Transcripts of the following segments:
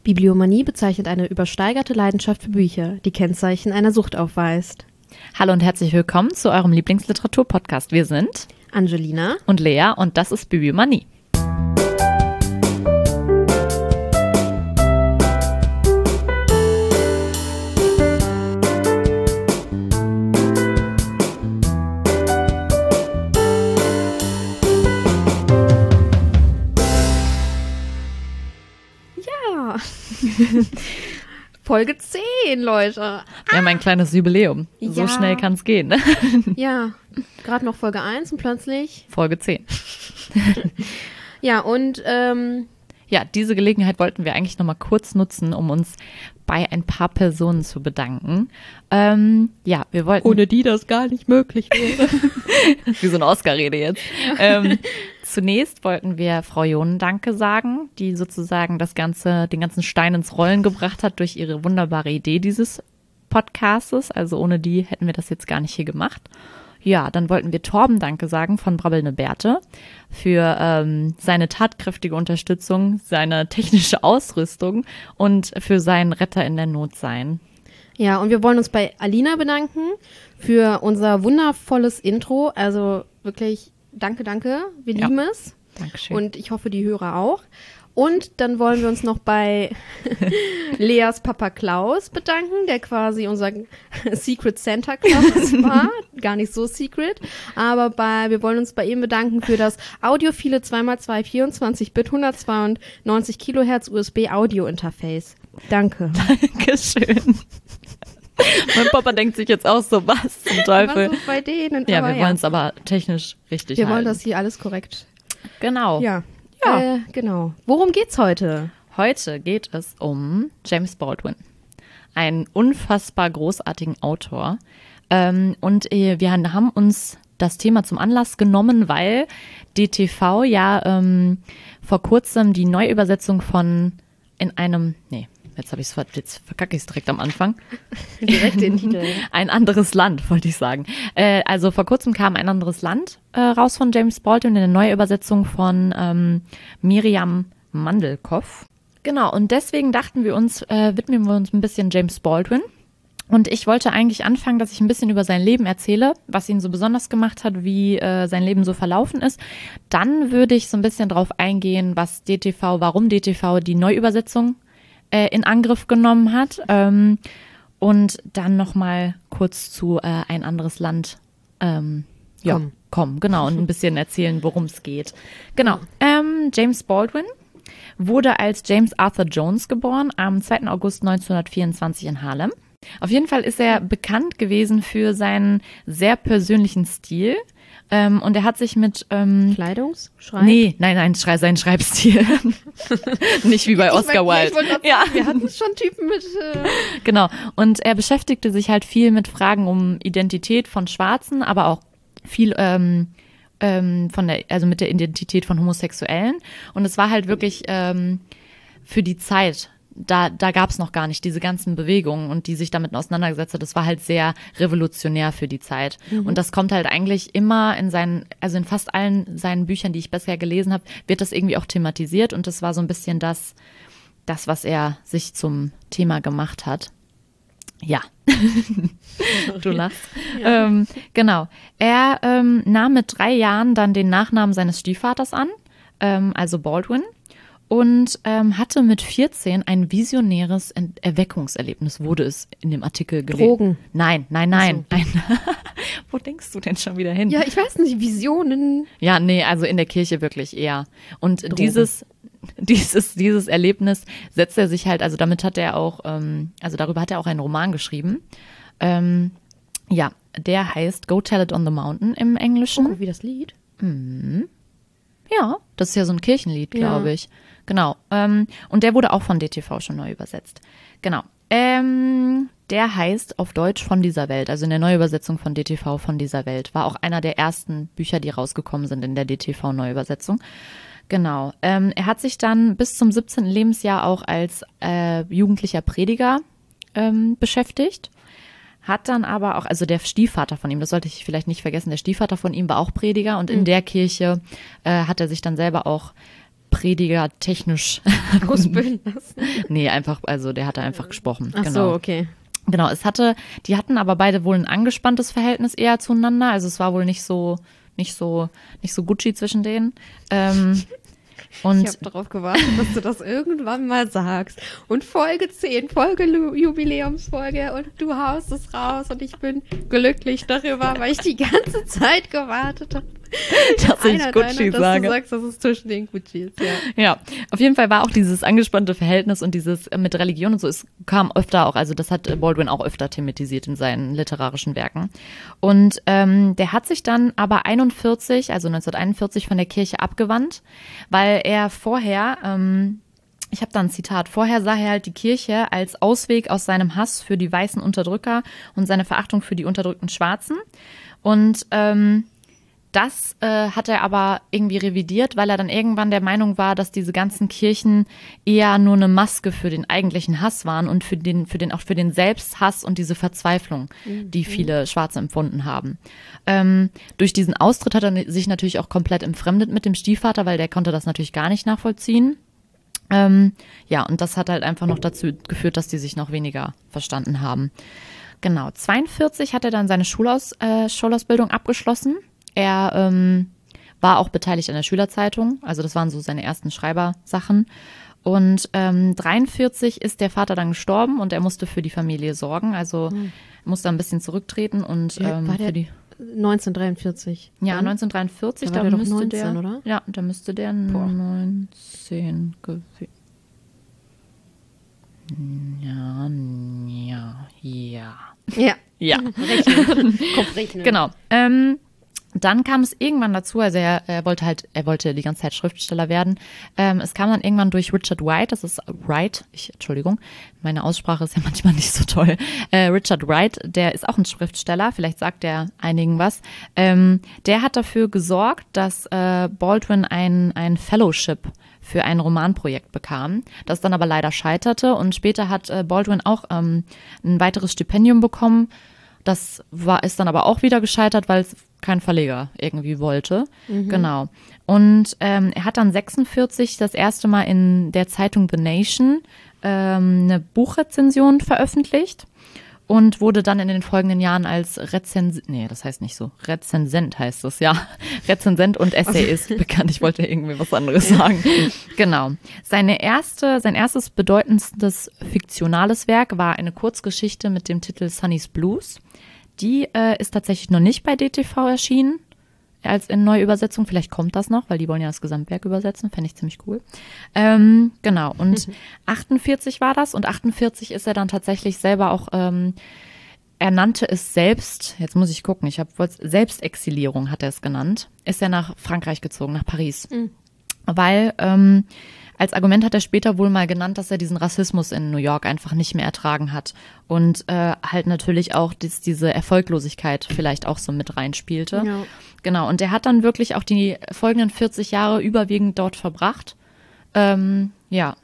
Bibliomanie bezeichnet eine übersteigerte Leidenschaft für Bücher, die Kennzeichen einer Sucht aufweist. Hallo und herzlich willkommen zu eurem Lieblingsliteratur-Podcast. Wir sind Angelina und Lea und das ist Bibliomanie. Ja, Folge 10, Leute. Wir haben ein kleines Jubiläum. So Ja. schnell kann es gehen. Ne? Ja, gerade noch Folge 1 und plötzlich. Folge 10. Ja, und Ja, diese Gelegenheit wollten wir eigentlich nochmal kurz nutzen, um uns bei ein paar Personen zu bedanken. Ja, wir wollten... ohne die das gar nicht möglich wäre. Wie so eine Oscar-Rede jetzt. Zunächst wollten wir Frau Jonen Danke sagen, die sozusagen den ganzen Stein ins Rollen gebracht hat durch ihre wunderbare Idee dieses Podcastes. Also ohne die hätten wir das jetzt gar nicht hier gemacht. Ja, dann wollten wir Torben Danke sagen von Brabbelnde Bärte für seine tatkräftige Unterstützung, seine technische Ausrüstung und für seinen Retter in der Not sein. Ja, und wir wollen uns bei Alina bedanken für unser wundervolles Intro. Also wirklich danke. Wir Ja. lieben es. Dankeschön. Und ich hoffe, die Hörer auch. Und dann wollen wir uns noch bei Leas Papa Klaus bedanken, der quasi unser Secret Santa Claus war. Gar nicht so secret. Aber wir wollen uns bei ihm bedanken für das audiophile 2x2 24-Bit 192 Kilohertz USB Audio Interface. Danke. Dankeschön. Mein Papa denkt sich jetzt auch so, was zum Teufel. Was ist bei denen? Ja, Aber wir wollen es aber technisch richtig Wir halten. wollen das hier alles korrekt. Genau. Ja. Ja. Genau. Worum geht's heute? Heute geht es um James Baldwin, einen unfassbar großartigen Autor. Und wir haben uns das Thema zum Anlass genommen, weil DTV ja vor kurzem die Neuübersetzung jetzt verkacke ich es direkt am Anfang. Direkt den Titel. Ein anderes Land, wollte ich sagen. Also vor kurzem kam Ein anderes Land raus von James Baldwin in der Neuübersetzung von Miriam Mandelkoff. Genau, und deswegen dachten wir uns, widmen wir uns ein bisschen James Baldwin. Und ich wollte eigentlich anfangen, dass ich ein bisschen über sein Leben erzähle, was ihn so besonders gemacht hat, wie sein Leben so verlaufen ist. Dann würde ich so ein bisschen drauf eingehen, warum DTV die Neuübersetzung in Angriff genommen hat. Und dann nochmal kurz zu Ein anderes Land kommen, genau, und ein bisschen erzählen, worum es geht. Genau, James Baldwin wurde als James Arthur Jones geboren am 2. August 1924 in Harlem. Auf jeden Fall ist er bekannt gewesen für seinen sehr persönlichen Stil. Und er hat sich mit Kleidungsschreib? Nee, nein, sein Schreibstil. Nicht wie bei Oscar Wilde. Ich wollte gerade sagen, wir hatten schon Typen mit... Genau. Und er beschäftigte sich halt viel mit Fragen um Identität von Schwarzen, aber auch viel mit der Identität von Homosexuellen. Und es war halt wirklich für die Zeit. Da gab es noch gar nicht diese ganzen Bewegungen und die sich damit auseinandergesetzt hat. Das war halt sehr revolutionär für die Zeit. Und das kommt halt eigentlich immer in fast allen seinen Büchern, die ich bisher gelesen habe, wird das irgendwie auch thematisiert. Und das war so ein bisschen das, was er sich zum Thema gemacht hat. Ja. Du lachst. Ja. Genau. Er nahm mit 3 Jahren dann den Nachnamen seines Stiefvaters an, also Baldwin. Und hatte mit 14 ein visionäres Erweckungserlebnis, wurde es in dem Artikel gelesen. Drogen. Nein. So. Wo denkst du denn schon wieder hin? Ja, ich weiß nicht, Visionen. Ja, nee, also in der Kirche wirklich eher. Und Drogen. dieses Erlebnis setzt er sich halt, also damit hat er auch, darüber hat er auch einen Roman geschrieben. Ja, der heißt Go Tell It on the Mountain im Englischen. Oh, wie das Lied. Ja, das ist ja so ein Kirchenlied, glaube ich. Genau. Und der wurde auch von DTV schon neu übersetzt. Genau. Der heißt auf Deutsch Von dieser Welt, also in der Neuübersetzung von DTV Von dieser Welt. War auch einer der ersten Bücher, die rausgekommen sind in der DTV-Neuübersetzung. Genau. Er hat sich dann bis zum 17. Lebensjahr auch als jugendlicher Prediger beschäftigt. Hat dann aber auch, also der Stiefvater von ihm, das sollte ich vielleicht nicht vergessen, der Stiefvater von ihm war auch Prediger und in der Kirche hat er sich dann selber auch Prediger technisch ausbilden lassen. Nee, einfach, also der hatte einfach gesprochen. Ach genau. so, okay. Genau, die hatten aber beide wohl ein angespanntes Verhältnis eher zueinander. Also es war wohl nicht so Gucci zwischen denen. Und ich habe darauf gewartet, dass du das irgendwann mal sagst. Und Folge 10, Jubiläumsfolge und du haust es raus und ich bin glücklich darüber, weil ich die ganze Zeit gewartet habe. dass ich Gucci sage. Dass du sagst, dass es zwischen den Gucci ist, ja. Ja, auf jeden Fall war auch dieses angespannte Verhältnis und dieses mit Religion und so, es kam öfter auch, also das hat Baldwin auch öfter thematisiert in seinen literarischen Werken. Und der hat sich dann aber 1941 von der Kirche abgewandt, weil er vorher, ich habe da ein Zitat, vorher sah er halt die Kirche als Ausweg aus seinem Hass für die weißen Unterdrücker und seine Verachtung für die unterdrückten Schwarzen. Und das hat er aber irgendwie revidiert, weil er dann irgendwann der Meinung war, dass diese ganzen Kirchen eher nur eine Maske für den eigentlichen Hass waren und für den Selbsthass und diese Verzweiflung, die viele Schwarze empfunden haben. Durch diesen Austritt hat er sich natürlich auch komplett entfremdet mit dem Stiefvater, weil der konnte das natürlich gar nicht nachvollziehen. Ja, und das hat halt einfach noch dazu geführt, dass die sich noch weniger verstanden haben. Genau, 1942 hat er dann seine Schulausbildung abgeschlossen. Er war auch beteiligt an der Schülerzeitung, also das waren so seine ersten Schreibersachen. Und 1943 ist der Vater dann gestorben und er musste für die Familie sorgen, also musste ein bisschen zurücktreten und war der für die 1943. Ja, 1943, da war der doch müsste 19, oder? Ja, da müsste der 19 gewesen. Ja. Rechnen. Kopfrechnen. Genau. Dann kam es irgendwann dazu, also er wollte die ganze Zeit Schriftsteller werden. Es kam dann irgendwann durch Richard Wright, Entschuldigung, meine Aussprache ist ja manchmal nicht so toll. Richard Wright, der ist auch ein Schriftsteller, vielleicht sagt der einigen was. Der hat dafür gesorgt, dass Baldwin ein Fellowship für ein Romanprojekt bekam, das dann aber leider scheiterte und später hat Baldwin auch ein weiteres Stipendium bekommen. Das ist dann aber auch wieder gescheitert, weil es kein Verleger irgendwie wollte. Genau. Und er hat dann 1946 das erste Mal in der Zeitung The Nation eine Buchrezension veröffentlicht und wurde dann in den folgenden Jahren als Rezensent heißt es, ja. Rezensent und Essayist bekannt. Ich wollte irgendwie was anderes sagen. Genau. Sein erstes bedeutendes fiktionales Werk war eine Kurzgeschichte mit dem Titel Sunny's Blues. Die ist tatsächlich noch nicht bei DTV erschienen, als in Neuübersetzung. Vielleicht kommt das noch, weil die wollen ja das Gesamtwerk übersetzen. Fände ich ziemlich cool. Genau, und 48 war das. Und 48 ist er dann tatsächlich selber auch, er nannte es selbst, jetzt muss ich gucken, Selbstexilierung hat er es genannt, ist er nach Frankreich gezogen, nach Paris. Weil als Argument hat er später wohl mal genannt, dass er diesen Rassismus in New York einfach nicht mehr ertragen hat und halt natürlich auch diese Erfolglosigkeit vielleicht auch so mit reinspielte. Ja. Genau, und er hat dann wirklich auch die folgenden 40 Jahre überwiegend dort verbracht. Ja,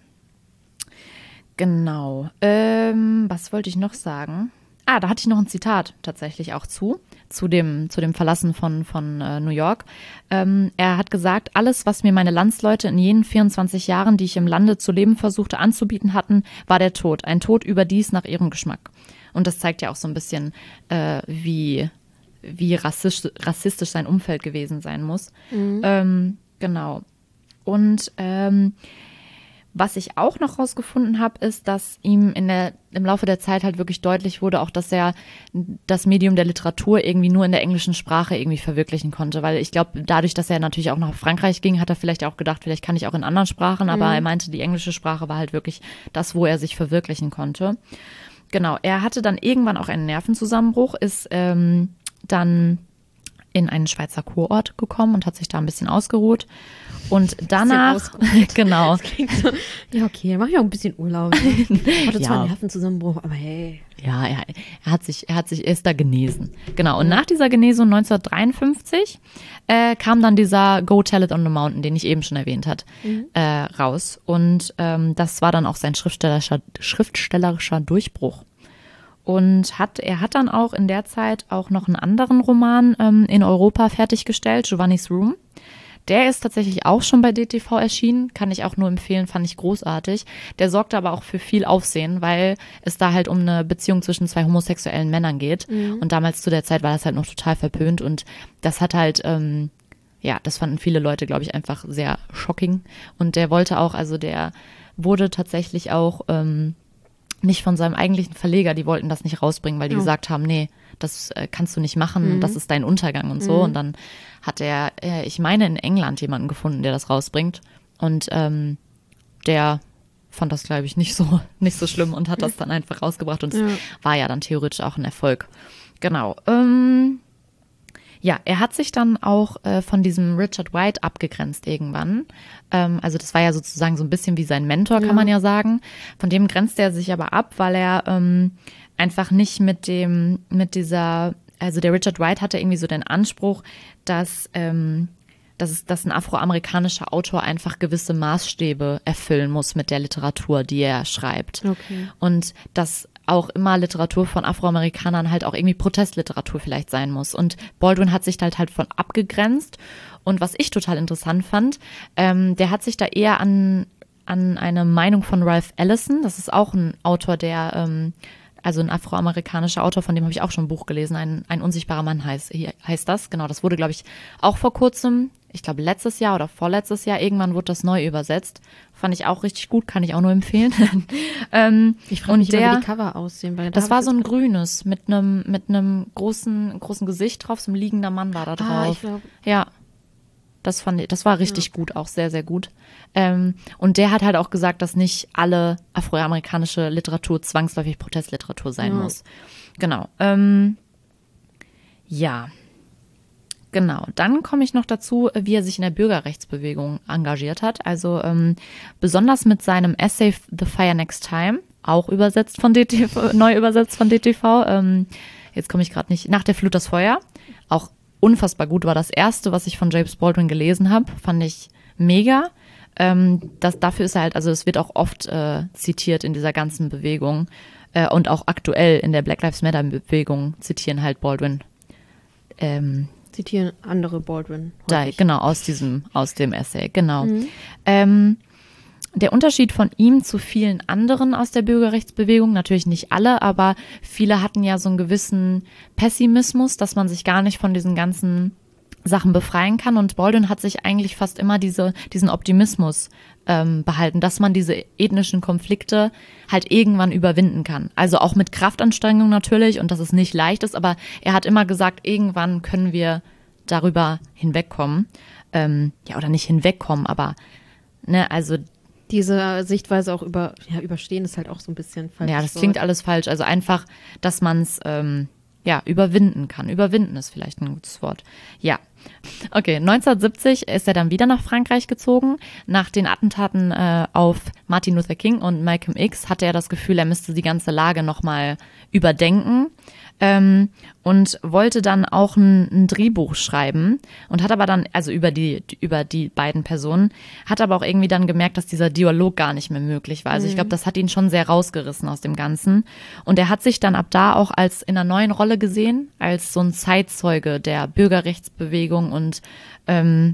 genau. Was wollte ich noch sagen? Da hatte ich noch ein Zitat tatsächlich auch zu dem Verlassen von New York. Er hat gesagt, alles, was mir meine Landsleute in jenen 24 Jahren, die ich im Lande zu leben versuchte, anzubieten hatten, war der Tod. Ein Tod überdies nach ihrem Geschmack. Und das zeigt ja auch so ein bisschen, wie rassistisch sein Umfeld gewesen sein muss. Genau. Und was ich auch noch rausgefunden habe, ist, dass ihm im Laufe der Zeit halt wirklich deutlich wurde, auch dass er das Medium der Literatur irgendwie nur in der englischen Sprache irgendwie verwirklichen konnte. Weil ich glaube, dadurch, dass er natürlich auch nach Frankreich ging, hat er vielleicht auch gedacht, vielleicht kann ich auch in anderen Sprachen, aber er meinte, die englische Sprache war halt wirklich das, wo er sich verwirklichen konnte. Genau, er hatte dann irgendwann auch einen Nervenzusammenbruch, ist dann in einen Schweizer Kurort gekommen und hat sich da ein bisschen ausgeruht. Und danach, genau. Das klingt so, ja, okay, mach ich auch ein bisschen Urlaub. Hatte zwar einen Nervenzusammenbruch, aber hey. Ja, er ist da genesen. Genau. Und nach dieser Genesung 1953 kam dann dieser Go Tell It on the Mountain, den ich eben schon erwähnt hat, raus. Und das war dann auch sein schriftstellerischer Durchbruch. Und er hat dann auch in der Zeit auch noch einen anderen Roman in Europa fertiggestellt, Giovanni's Room. Der ist tatsächlich auch schon bei DTV erschienen, kann ich auch nur empfehlen, fand ich großartig. Der sorgte aber auch für viel Aufsehen, weil es da halt um eine Beziehung zwischen zwei homosexuellen Männern geht. Und damals zu der Zeit war das halt noch total verpönt und das hat halt, das fanden viele Leute, glaube ich, einfach sehr shocking. Und der wollte auch, also der wurde tatsächlich auch nicht von seinem eigentlichen Verleger, die wollten das nicht rausbringen, weil die gesagt haben, nee, das kannst du nicht machen, das ist dein Untergang und so. Und dann hat er, ich meine, in England jemanden gefunden, der das rausbringt. Und der fand das, glaube ich, nicht so schlimm und hat das dann einfach rausgebracht. Und es war ja dann theoretisch auch ein Erfolg. Genau. Ja, er hat sich dann auch von diesem Richard White abgegrenzt irgendwann. Also das war ja sozusagen so ein bisschen wie sein Mentor, kann man ja sagen. Von dem grenzte er sich aber ab, weil er einfach nicht also der Richard White hatte irgendwie so den Anspruch, dass ein afroamerikanischer Autor einfach gewisse Maßstäbe erfüllen muss mit der Literatur, die er schreibt. Okay. Und dass auch immer Literatur von Afroamerikanern halt auch irgendwie Protestliteratur vielleicht sein muss. Und Baldwin hat sich da halt von abgegrenzt. Und was ich total interessant fand, der hat sich da eher an eine Meinung von Ralph Ellison, das ist auch ein Autor, also ein afroamerikanischer Autor, von dem habe ich auch schon ein Buch gelesen, ein unsichtbarer Mann heißt das. Genau, das wurde, glaube ich, auch vor kurzem, ich glaube letztes Jahr oder vorletztes Jahr, irgendwann wurde das neu übersetzt. Fand ich auch richtig gut, kann ich auch nur empfehlen. Ich frage mich immer, wie die Cover aussehen. Weil das war so ein grünes mit einem großen Gesicht drauf, so ein liegender Mann war da drauf. Ich glaube. Ja. Das war richtig gut, auch sehr, sehr gut. Und der hat halt auch gesagt, dass nicht alle afroamerikanische Literatur zwangsläufig Protestliteratur sein muss. Genau. Ja. Genau. Dann komme ich noch dazu, wie er sich in der Bürgerrechtsbewegung engagiert hat. Also besonders mit seinem Essay The Fire Next Time, auch neu übersetzt von DTV. Jetzt komme ich gerade nicht. Nach der Flut das Feuer. Auch unfassbar gut, war das erste, was ich von James Baldwin gelesen habe. Fand ich mega. Dafür ist er halt, also es wird auch oft zitiert in dieser ganzen Bewegung. Und auch aktuell in der Black Lives Matter Bewegung zitieren halt Baldwin. Zitieren andere Baldwin. Genau, aus dem Essay, genau. Der Unterschied von ihm zu vielen anderen aus der Bürgerrechtsbewegung, natürlich nicht alle, aber viele hatten ja so einen gewissen Pessimismus, dass man sich gar nicht von diesen ganzen Sachen befreien kann. Und Baldwin hat sich eigentlich fast immer diesen Optimismus behalten, dass man diese ethnischen Konflikte halt irgendwann überwinden kann. Also auch mit Kraftanstrengung natürlich und dass es nicht leicht ist, aber er hat immer gesagt, irgendwann können wir darüber hinwegkommen. Oder nicht hinwegkommen, aber also diese Sichtweise auch überstehen ist halt auch so ein bisschen falsch. Ja, das klingt alles falsch. Also einfach, dass man es überwinden kann. Überwinden ist vielleicht ein gutes Wort. Ja. Okay, 1970 ist er dann wieder nach Frankreich gezogen. Nach den Attentaten auf Martin Luther King und Malcolm X hatte er das Gefühl, er müsste die ganze Lage nochmal überdenken. Und wollte dann auch ein Drehbuch schreiben und hat aber dann, also über die beiden Personen, hat aber auch irgendwie dann gemerkt, dass dieser Dialog gar nicht mehr möglich war. Also ich glaube, das hat ihn schon sehr rausgerissen aus dem Ganzen. Und er hat sich dann ab da auch als in einer neuen Rolle gesehen, als so ein Zeitzeuge der Bürgerrechtsbewegung und er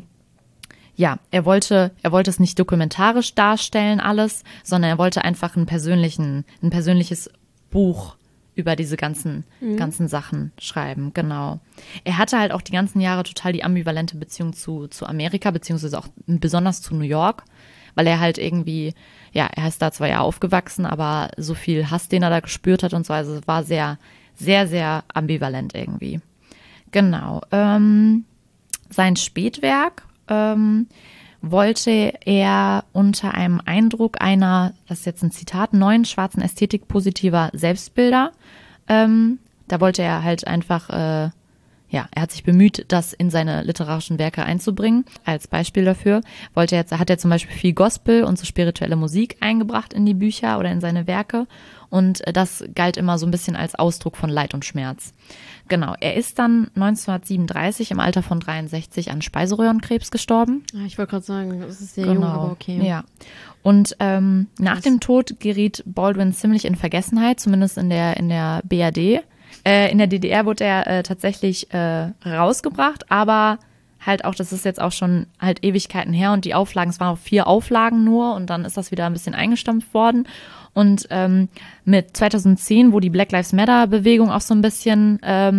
wollte es nicht dokumentarisch darstellen alles, sondern er wollte einfach ein persönliches Buch über diese ganzen Sachen schreiben, genau. Er hatte halt auch die ganzen Jahre total die ambivalente Beziehung zu Amerika, beziehungsweise auch besonders zu New York, weil er halt irgendwie, er ist da zwar ja aufgewachsen, aber so viel Hass, den er da gespürt hat und so, also es war sehr, sehr, sehr ambivalent irgendwie. Genau. Sein Spätwerk wollte er unter einem Eindruck einer, das ist jetzt ein Zitat, neuen schwarzen Ästhetik positiver Selbstbilder. Da wollte er halt einfach, er hat sich bemüht, das in seine literarischen Werke einzubringen. Als Beispiel dafür hat er zum Beispiel viel Gospel und so spirituelle Musik eingebracht in die Bücher oder in seine Werke. Und das galt immer so ein bisschen als Ausdruck von Leid und Schmerz. Genau, er ist dann 1937 im Alter von 63 an Speiseröhrenkrebs gestorben. Ich wollte gerade sagen, das ist sehr jung, aber okay. Ja. Und nach dem Tod geriet Baldwin ziemlich in Vergessenheit, zumindest in der BRD. In der DDR wurde er tatsächlich rausgebracht, aber halt auch, das ist jetzt auch schon halt Ewigkeiten her und die Auflagen, es waren auch 4 Auflagen nur und dann ist das wieder ein bisschen eingestampft worden. Und mit 2010, wo die Black Lives Matter Bewegung auch so ein bisschen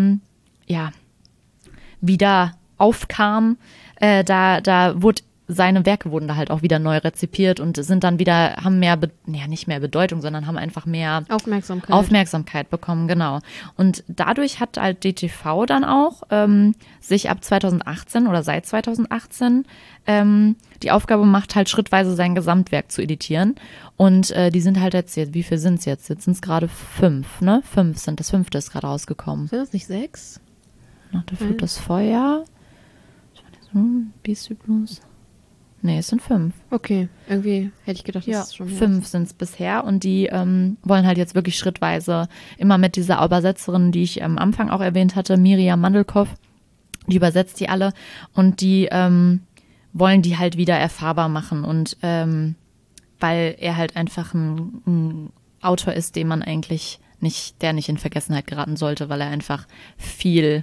wieder aufkam, da wurde seine Werke wurden da halt auch wieder neu rezipiert und sind dann wieder, haben mehr, nicht mehr Bedeutung, sondern haben einfach mehr Aufmerksamkeit bekommen, genau. Und dadurch hat halt DTV dann auch sich ab 2018 oder seit 2018 die Aufgabe gemacht, halt schrittweise sein Gesamtwerk zu editieren. Und die sind halt jetzt, wie viel sind es jetzt? Jetzt sind es gerade 5, ne? 5 sind, das 5. ist gerade rausgekommen. Sind das nicht 6? Noch der 5. das Feuer. Beast Street Blues. Nee, es sind 5. Okay, irgendwie hätte ich gedacht, das ist schon mehr. 5 sind es bisher und die wollen halt jetzt wirklich schrittweise immer mit dieser Übersetzerin, die ich am Anfang auch erwähnt hatte, Miriam Mandelkow, die übersetzt die alle und die wollen die halt wieder erfahrbar machen und weil er halt einfach ein Autor ist, den man eigentlich der nicht in Vergessenheit geraten sollte, weil er einfach viel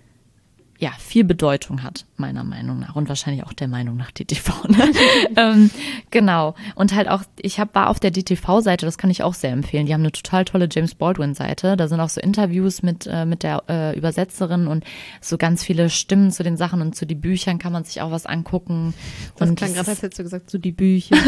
Bedeutung hat, meiner Meinung nach. Und wahrscheinlich auch der Meinung nach DTV. Ne? Genau. Und halt auch, war auf der DTV-Seite, das kann ich auch sehr empfehlen. Die haben eine total tolle James Baldwin-Seite. Da sind auch so Interviews mit der Übersetzerin und so ganz viele Stimmen zu den Sachen und zu den Büchern kann man sich auch was angucken. Das klang gerade, als hättest du gesagt, zu die Bücher.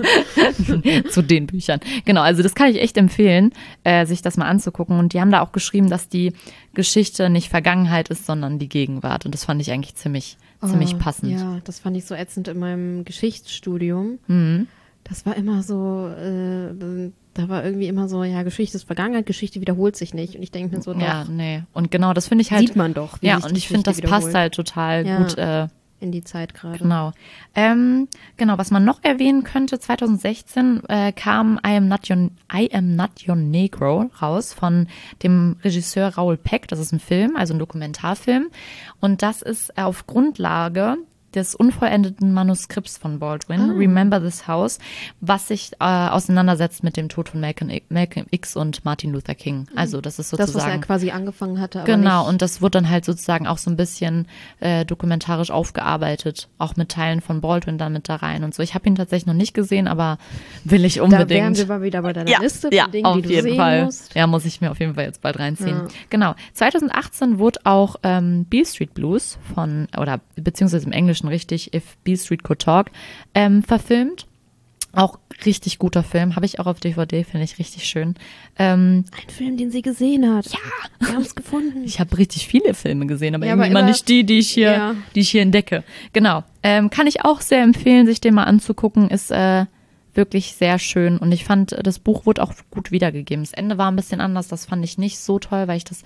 Zu den Büchern. Genau, also das kann ich echt empfehlen, sich das mal anzugucken. Und die haben da auch geschrieben, dass die Geschichte nicht Vergangenheit ist, sondern die Gegenwart. Und das fand ich eigentlich ziemlich passend. Ja, das fand ich so ätzend in meinem Geschichtsstudium. Mhm. Das war immer so, da war irgendwie immer so, ja, Geschichte ist Vergangenheit, Geschichte wiederholt sich nicht. Und ich denke mir so, doch. Ja, nee. Und genau, das finde ich halt. Sieht man doch. Ja, und ich finde, das passt halt total gut. In die Zeit gerade. Genau. Genau, was man noch erwähnen könnte, 2016 kam I Am Not Your Negro raus von dem Regisseur Raoul Peck. Das ist ein Film, also ein Dokumentarfilm. Und das ist auf Grundlage des unvollendeten Manuskripts von Baldwin, Remember This House, was sich auseinandersetzt mit dem Tod von Malcolm X und Martin Luther King. Also das ist sozusagen... Das, was er quasi angefangen hatte, aber genau, nicht. und das wird dann halt sozusagen auch so ein bisschen dokumentarisch aufgearbeitet, auch mit Teilen von Baldwin dann mit da rein und so. Ich habe ihn tatsächlich noch nicht gesehen, aber will ich unbedingt. Da wären wir mal wieder bei deiner Liste von Dingen, die du sehen musst. Ja, muss ich mir auf jeden Fall jetzt bald reinziehen. Ja. Genau, 2018 wurde auch Beale Street Blues beziehungsweise im Englischen richtig, If Beale Street Could Talk, verfilmt. Auch richtig guter Film, habe ich auch auf DVD, finde ich richtig schön. Ein Film, den sie gesehen hat. Ja. Wir haben es gefunden. Ich habe richtig viele Filme gesehen, aber irgendwie immer nicht die ich hier entdecke. Genau, kann ich auch sehr empfehlen, sich den mal anzugucken, ist wirklich sehr schön und ich fand, das Buch wurde auch gut wiedergegeben. Das Ende war ein bisschen anders, das fand ich nicht so toll, weil ich das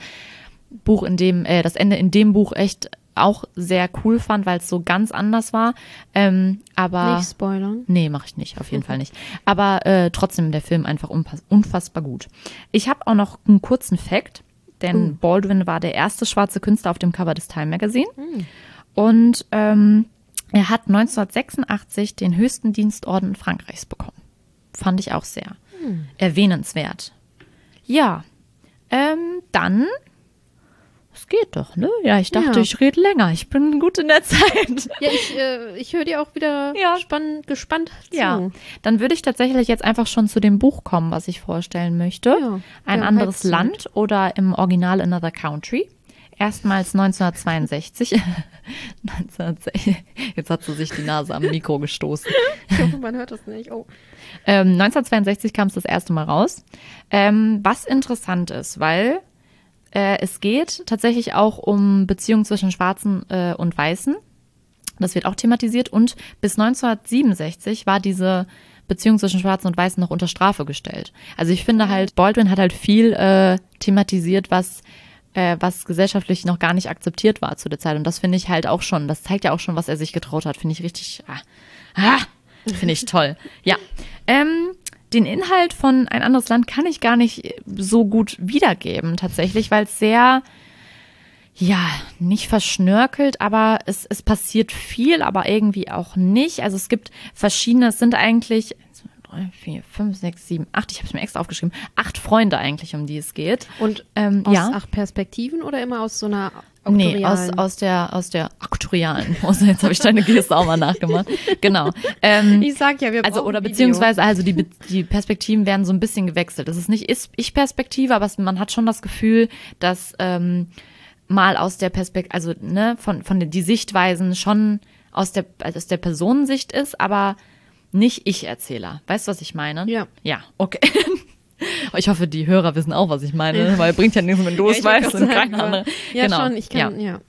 Ende in dem Buch echt auch sehr cool fand, weil es so ganz anders war. Aber nicht spoilern? Nee, mache ich nicht, auf jeden Fall nicht. Aber trotzdem der Film einfach unfassbar gut. Ich habe auch noch einen kurzen Fact, denn Baldwin war der erste schwarze Künstler auf dem Cover des Time Magazine. Und er hat 1986 den höchsten Dienstorden Frankreichs bekommen. Fand ich auch sehr erwähnenswert. Ja, dann... Das geht doch, ne? Ja, ich dachte, ich rede länger. Ich bin gut in der Zeit. Ja, ich höre dir auch wieder gespannt zu. Ja, dann würde ich tatsächlich jetzt einfach schon zu dem Buch kommen, was ich vorstellen möchte. Ja, Ein anderes Land oder im Original Another Country. Erstmals 1962. Jetzt hat sie sich die Nase am Mikro gestoßen. Ich hoffe, man hört das nicht. 1962 kam es das erste Mal raus. Was interessant ist, weil es geht tatsächlich auch um Beziehungen zwischen Schwarzen und Weißen. Das wird auch thematisiert. Und bis 1967 war diese Beziehung zwischen Schwarzen und Weißen noch unter Strafe gestellt. Also ich finde halt, Baldwin hat halt viel thematisiert, was gesellschaftlich noch gar nicht akzeptiert war zu der Zeit. Und das finde ich halt auch schon, das zeigt ja auch schon, was er sich getraut hat. Finde ich richtig, finde ich toll. Ja, den Inhalt von Ein anderes Land kann ich gar nicht so gut wiedergeben tatsächlich, weil es sehr, nicht verschnörkelt, aber es passiert viel, aber irgendwie auch nicht. Also es gibt verschiedene, es sind eigentlich 3, 4, 5, 6, 7, 8, ich habe es mir extra aufgeschrieben, 8 Freunde eigentlich, um die es geht. Und aus 8 Perspektiven oder immer aus so einer Nee, aus der aktorialen. Jetzt habe ich deine Geste auch mal nachgemacht. Genau. Ich sag ja, wir brauchen oder beziehungsweise die Perspektiven werden so ein bisschen gewechselt. Das ist nicht Ich-Perspektive, aber man hat schon das Gefühl, dass mal aus der Perspektive, also die Sichtweisen schon aus der Personensicht ist, aber nicht Ich-Erzähler. Weißt du, was ich meine? Ja. Ja, okay. Ich hoffe, die Hörer wissen auch, was ich meine, weil bringt ja nichts, wenn du es weißt und keine andere. Ja, genau. schon, ich kann, ja.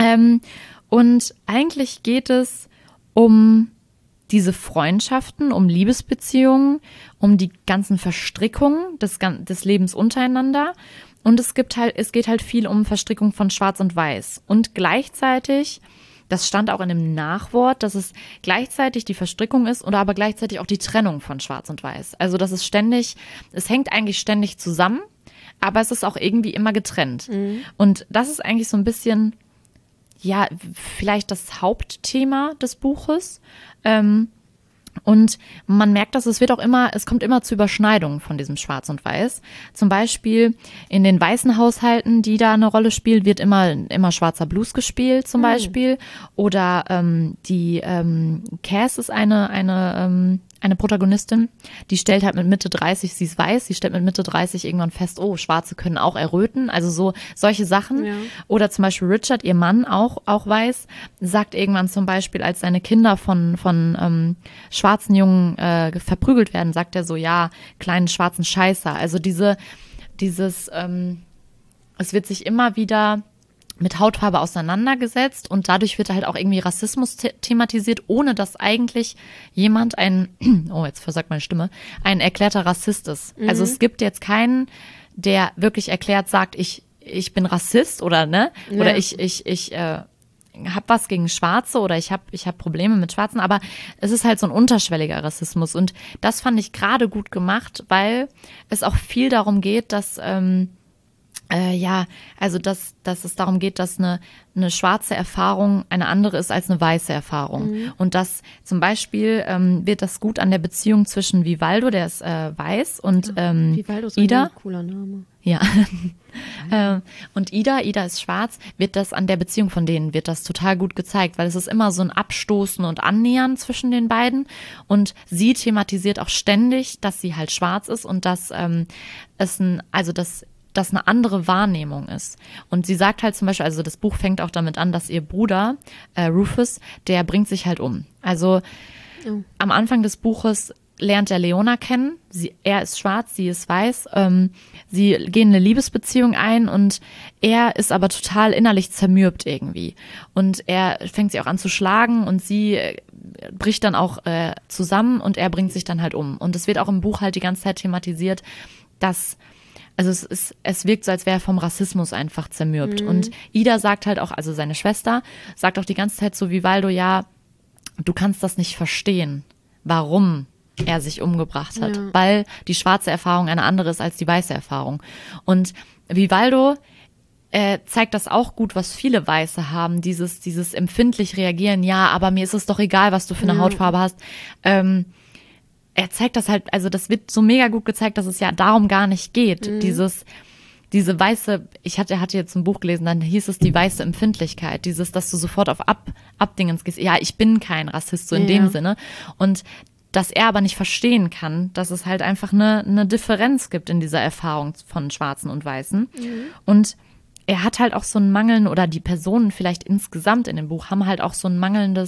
Und eigentlich geht es um diese Freundschaften, um Liebesbeziehungen, um die ganzen Verstrickungen des Lebens untereinander. Und es geht halt viel um Verstrickung von Schwarz und Weiß. Und gleichzeitig, das stand auch in dem Nachwort, dass es gleichzeitig die Verstrickung ist oder aber gleichzeitig auch die Trennung von Schwarz und Weiß. Also das ist es hängt eigentlich ständig zusammen, aber es ist auch irgendwie immer getrennt. Mhm. Und das ist eigentlich so ein bisschen, ja, vielleicht das Hauptthema des Buches. Und man merkt, dass es kommt immer zu Überschneidungen von diesem Schwarz und Weiß. Zum Beispiel in den weißen Haushalten, die da eine Rolle spielt, wird immer schwarzer Blues gespielt zum Beispiel. Oder die Cass ist eine Protagonistin, die stellt halt mit Mitte 30, sie ist weiß, sie stellt mit Mitte 30 irgendwann fest, oh, Schwarze können auch erröten, also solche Sachen. Ja. Oder zum Beispiel Richard, ihr Mann, auch weiß, sagt irgendwann zum Beispiel, als seine Kinder von schwarzen Jungen verprügelt werden, sagt er so, ja, kleinen schwarzen Scheißer. Also es wird sich immer wieder mit Hautfarbe auseinandergesetzt und dadurch wird halt auch irgendwie Rassismus thematisiert, ohne dass eigentlich jemand jetzt versagt meine Stimme, ein erklärter Rassist ist. Mhm. Also es gibt jetzt keinen, der wirklich erklärt sagt, ich bin Rassist oder oder ich habe was gegen Schwarze oder ich hab Probleme mit Schwarzen, aber es ist halt so ein unterschwelliger Rassismus und das fand ich gerade gut gemacht, weil es auch viel darum geht, dass dass es darum geht, dass eine schwarze Erfahrung eine andere ist als eine weiße Erfahrung. Mhm. Und das zum Beispiel wird das gut an der Beziehung zwischen Vivaldo, der ist weiß, und Vivaldo ist Ida. Ein cooler Name. Ja. Und Ida ist schwarz, wird das an der Beziehung von denen, wird das total gut gezeigt, weil es ist immer so ein Abstoßen und Annähern zwischen den beiden. Und sie thematisiert auch ständig, dass sie halt schwarz ist und dass das eine andere Wahrnehmung ist. Und sie sagt halt zum Beispiel, also das Buch fängt auch damit an, dass ihr Bruder, Rufus, der bringt sich halt um. Also am Anfang des Buches lernt er Leona kennen. Er ist schwarz, sie ist weiß. Sie gehen eine Liebesbeziehung ein und er ist aber total innerlich zermürbt irgendwie. Und er fängt sie auch an zu schlagen und sie bricht dann auch zusammen und er bringt sich dann halt um. Und es wird auch im Buch halt die ganze Zeit thematisiert, dass es wirkt so, als wäre er vom Rassismus einfach zermürbt. Mhm. Und Ida sagt halt auch, also seine Schwester, sagt auch die ganze Zeit so, Vivaldo, ja, du kannst das nicht verstehen, warum er sich umgebracht hat. Ja. Weil die schwarze Erfahrung eine andere ist als die weiße Erfahrung. Und Vivaldo zeigt das auch gut, was viele Weiße haben, dieses empfindlich reagieren, ja, aber mir ist es doch egal, was du für eine Hautfarbe hast. Er zeigt das halt, also das wird so mega gut gezeigt, dass es ja darum gar nicht geht. Mhm. Diese weiße, ich hatte jetzt ein Buch gelesen, dann hieß es die weiße Empfindlichkeit, dass du sofort auf Abdingens gehst. Ja, ich bin kein Rassist, so in dem Sinne. Und dass er aber nicht verstehen kann, dass es halt einfach eine Differenz gibt in dieser Erfahrung von Schwarzen und Weißen. Mhm. Und er hat halt auch so ein Mangeln, oder die Personen vielleicht insgesamt in dem Buch haben halt auch so ein mangelnden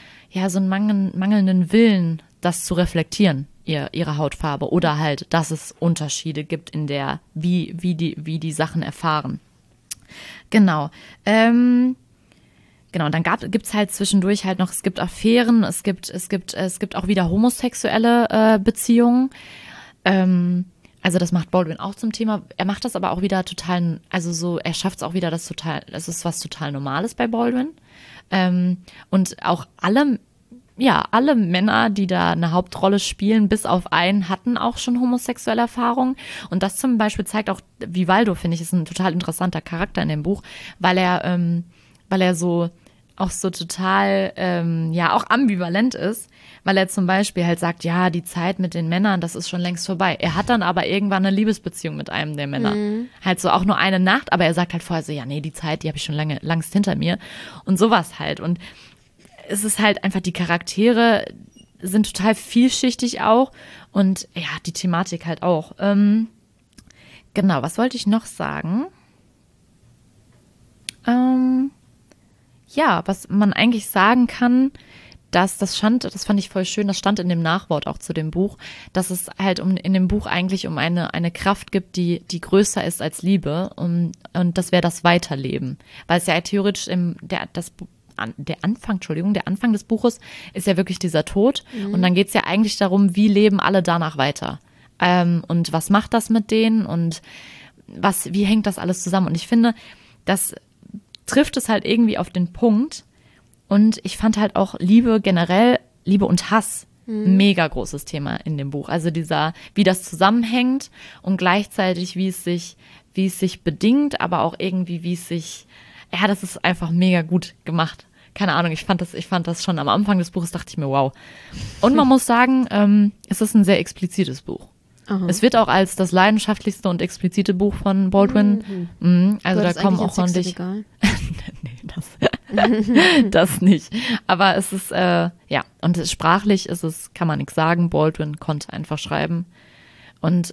Willen, das zu reflektieren, ihre Hautfarbe, oder halt, dass es Unterschiede gibt in der, wie die Sachen erfahren. Genau. Genau, dann gibt's halt zwischendurch halt noch, es gibt Affären, es gibt auch wieder homosexuelle Beziehungen. Also das macht Baldwin auch zum Thema. Er macht das aber auch wieder total, also so, er schafft es auch wieder, das ist was total Normales bei Baldwin. Und auch alle Männer, die da eine Hauptrolle spielen, bis auf einen, hatten auch schon homosexuelle Erfahrungen. Und das zum Beispiel zeigt auch, Vivaldo, finde ich, ist ein total interessanter Charakter in dem Buch, weil er so auch so total, auch ambivalent ist, weil er zum Beispiel halt sagt, ja, die Zeit mit den Männern, das ist schon längst vorbei. Er hat dann aber irgendwann eine Liebesbeziehung mit einem der Männer. Halt so auch nur eine Nacht, aber er sagt halt vorher so, ja, nee, die Zeit, die habe ich schon langst hinter mir. Und sowas halt. Und es ist halt einfach, die Charaktere sind total vielschichtig auch. Und ja, die Thematik halt auch. Genau, was wollte ich noch sagen? Was man eigentlich sagen kann, das fand ich voll schön, das stand in dem Nachwort auch zu dem Buch, dass es halt in dem Buch eigentlich um eine Kraft gibt, die größer ist als Liebe, und das wäre das Weiterleben. Weil es ja theoretisch der Anfang des Buches ist ja wirklich dieser Tod, und dann geht es ja eigentlich darum, wie leben alle danach weiter. Und was macht das mit denen und wie hängt das alles zusammen? Und ich finde, das trifft es halt irgendwie auf den Punkt. Und ich fand halt auch Liebe generell, Liebe und Hass, mega großes Thema in dem Buch. Also wie das zusammenhängt und gleichzeitig wie es sich bedingt, aber auch irgendwie das ist einfach mega gut gemacht. Keine Ahnung, ich fand das schon am Anfang des Buches, dachte ich mir, wow. Und man muss sagen, es ist ein sehr explizites Buch. Aha. Es wird auch als das leidenschaftlichste und explizite Buch von Baldwin. Also da kommen auch ordentlich. Nee, das nicht. Aber es ist, und sprachlich kann man nichts sagen. Baldwin konnte einfach schreiben. Und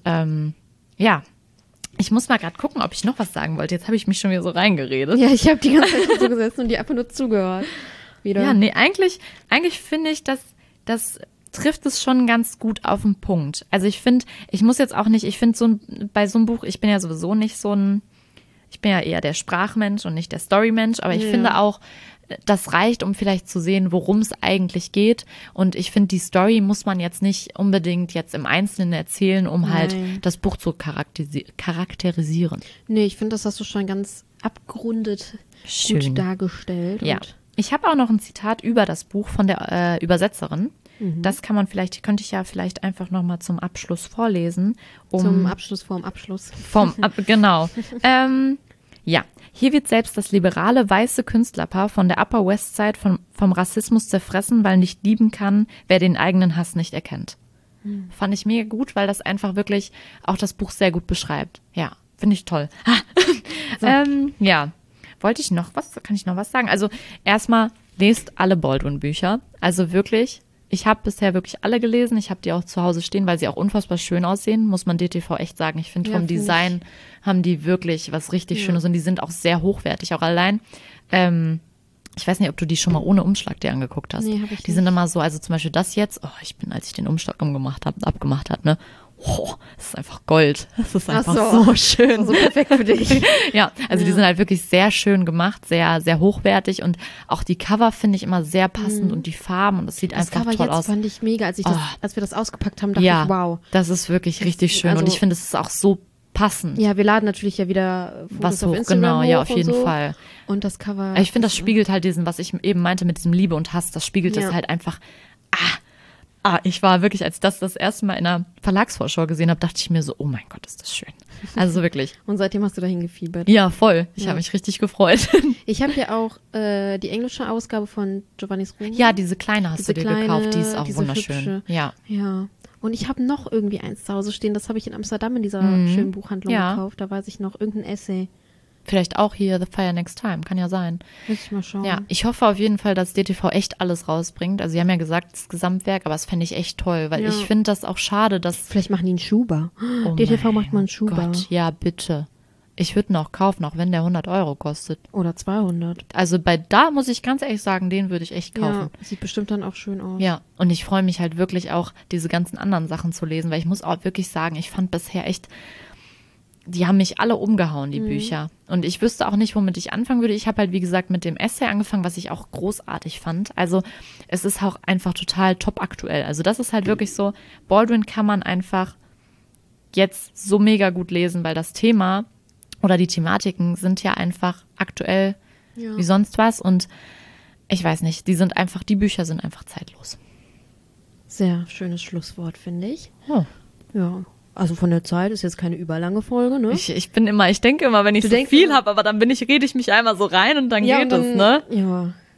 ich muss mal gerade gucken, ob ich noch was sagen wollte. Jetzt habe ich mich schon wieder so reingeredet. Ja, ich habe die ganze Zeit so gesessen und die einfach nur zugehört. Wieder. Ja, nee, eigentlich finde ich, dass das trifft es schon ganz gut auf den Punkt. Also ich finde bei so einem Buch, ich bin ja sowieso nicht ich bin ja eher der Sprachmensch und nicht der Storymensch, aber ich finde auch, das reicht, um vielleicht zu sehen, worum es eigentlich geht. Und ich finde, die Story muss man jetzt nicht unbedingt jetzt im Einzelnen erzählen, um halt das Buch zu charakterisieren. Nee, ich finde, das hast du schon ganz abgerundet gut dargestellt. Ja. Ich habe auch noch ein Zitat über das Buch von der Übersetzerin. Das könnte ich ja vielleicht einfach nochmal zum Abschluss vorlesen. Zum Abschluss vorm Abschluss. Genau. Hier wird selbst das liberale weiße Künstlerpaar von der Upper West Side vom Rassismus zerfressen, weil nicht lieben kann, wer den eigenen Hass nicht erkennt. Fand ich mega gut, weil das einfach wirklich auch das Buch sehr gut beschreibt. Ja, finde ich toll. So. Kann ich noch was sagen? Also erstmal, lest alle Baldwin-Bücher. Also wirklich, ich habe bisher wirklich alle gelesen. Ich habe die auch zu Hause stehen, weil sie auch unfassbar schön aussehen, muss man DTV echt sagen. Ich finde, vom Design haben die wirklich was richtig Schönes, und die sind auch sehr hochwertig. Auch allein, ich weiß nicht, ob du die schon mal ohne Umschlag dir angeguckt hast. Nee, hab ich die sind immer so, also zum Beispiel das jetzt, als ich den Umschlag abgemacht habe, ne? Das ist einfach Gold. Das ist einfach so schön. So perfekt für dich. Ja, also die sind halt wirklich sehr schön gemacht, sehr, sehr hochwertig, und auch die Cover finde ich immer sehr passend und die Farben, und es sieht einfach toll aus. Das Cover jetzt fand ich mega, als wir das ausgepackt haben, dachte ich, wow. Das ist wirklich richtig schön, und ich finde, es ist auch so passend. Ja, wir laden natürlich ja wieder Fotos auf Instagram genau, hoch, ja, auf jeden Fall. Und das Cover. Ich finde, das spiegelt halt was ich eben meinte mit diesem Liebe und Hass, das spiegelt das halt einfach. Ich war wirklich, als das erste Mal in einer Verlagsvorschau gesehen habe, dachte ich mir so, oh mein Gott, ist das schön. Also wirklich. Und seitdem hast du dahin gefiebert. Ja, voll. Ich habe mich richtig gefreut. Ich habe ja auch die englische Ausgabe von Giovanni's Ruhm. Ja, diese kleine hast du dir gekauft, die ist auch wunderschön. Hübsche. Ja. Und ich habe noch irgendwie eins zu Hause stehen, das habe ich in Amsterdam in dieser schönen Buchhandlung gekauft. Da weiß ich noch, irgendein Essay. Vielleicht auch hier The Fire Next Time, kann ja sein. Muss ich mal schauen. Ja, ich hoffe auf jeden Fall, dass DTV echt alles rausbringt. Also sie haben ja gesagt, das Gesamtwerk, aber das fände ich echt toll, weil ich finde das auch schade, dass... Vielleicht machen die einen Schuber. DTV macht mal einen Schuber. Gott, ja, bitte. Ich würde ihn auch kaufen, auch wenn der 100 Euro kostet. Oder 200. Also da muss ich ganz ehrlich sagen, den würde ich echt kaufen. Ja, sieht bestimmt dann auch schön aus. Ja, und ich freue mich halt wirklich auch, diese ganzen anderen Sachen zu lesen, weil ich muss auch wirklich sagen, ich fand bisher echt... Die haben mich alle umgehauen, die Bücher. Und ich wüsste auch nicht, womit ich anfangen würde. Ich habe halt, wie gesagt, mit dem Essay angefangen, was ich auch großartig fand. Also es ist auch einfach total top aktuell. Also das ist halt wirklich so, Baldwin kann man einfach jetzt so mega gut lesen, weil das Thema oder die Thematiken sind ja einfach aktuell wie sonst was. Und ich weiß nicht, die Bücher sind einfach zeitlos. Sehr schönes Schlusswort, finde ich. Oh. Ja. Also von der Zeit ist jetzt keine überlange Folge, ne? Ich denke immer, wenn ich so viel habe, aber dann rede ich mich einmal so rein und dann geht es, ne? Ja.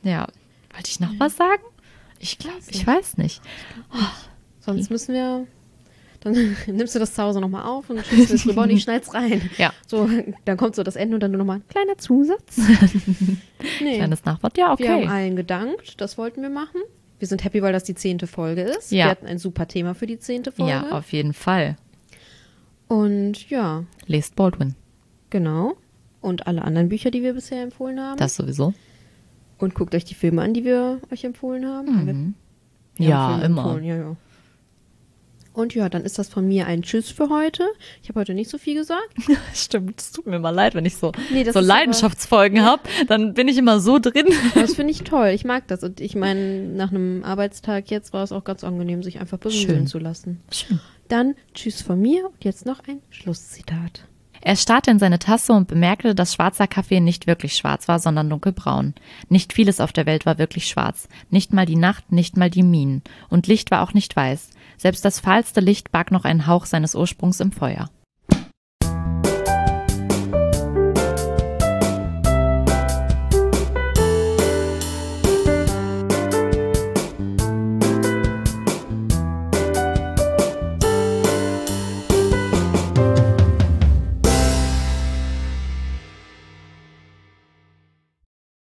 Ja. Wollte ich noch was sagen? Ich glaube, ich weiß nicht. Sonst müssen wir... Dann nimmst du das zu Hause nochmal auf und schießt es rüber und ich schneid's rein. Ja. So, dann kommt so das Ende und dann nur nochmal ein kleiner Zusatz. Nee. Kleines Nachwort, ja, okay. Wir haben allen gedankt, das wollten wir machen. Wir sind happy, weil das die 10. Folge ist. Ja. Wir hatten ein super Thema für die 10. Folge. Ja, auf jeden Fall. Und ja, Lest Baldwin. genau. Und alle anderen Bücher, die wir bisher empfohlen haben. Das sowieso. Und guckt euch die Filme an, die wir euch empfohlen haben. Mhm. Wir Ja, haben Filme immer. empfohlen, ja. Und ja, dann ist das von mir ein Tschüss für heute. Ich habe heute nicht so viel gesagt. Stimmt, es tut mir mal leid, wenn ich so Das ist Leidenschaftsfolgen habe, dann bin ich immer so drin. aber das finde ich toll. Ich mag das. Und ich meine, nach einem Arbeitstag jetzt war es auch ganz angenehm, sich einfach berieseln Schön. zu lassen. Schön. Dann Tschüss von mir und jetzt noch ein Schlusszitat. Er starrte in seine Tasse und bemerkte, dass schwarzer Kaffee nicht wirklich schwarz war, sondern dunkelbraun. Nicht vieles auf der Welt war wirklich schwarz. Nicht mal die Nacht, nicht mal die Minen. Und Licht war auch nicht weiß. Selbst das fahlste Licht barg noch einen Hauch seines Ursprungs im Feuer.